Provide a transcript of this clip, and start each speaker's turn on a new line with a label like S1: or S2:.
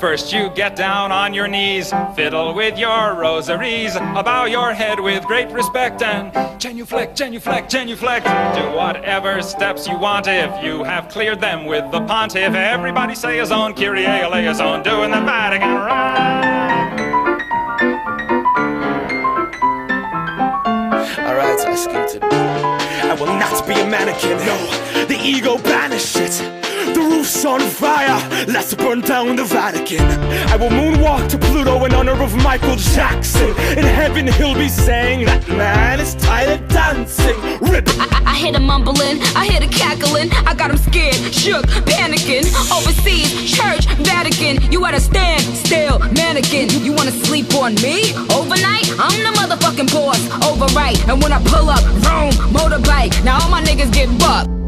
S1: First you get down on your knees, fiddle with your rosaries, bow your head with great respect, and genuflect, genuflect, genuflect. Do whatever steps you want if you have cleared them with the pontiff. Everybody say his own, Kyrie eleison, doing the Vatican right.
S2: Alright, I skated. I will not be a mannequin, no, the ego banish it. The roof's on fire, let's burn down the Vatican. I will moonwalk to Pluto in honor of Michael Jackson. In heaven he'll be saying, that man is tired of dancing. Rip.
S3: I hear the mumbling, I hear the cackling. I got him scared, shook, panicking. Overseas, church, Vatican. You at a stand still, mannequin. You wanna sleep on me? Overnight? I'm the motherfucking boss, overright. And when I pull up, vroom, motorbike. Now all my niggas get bucked.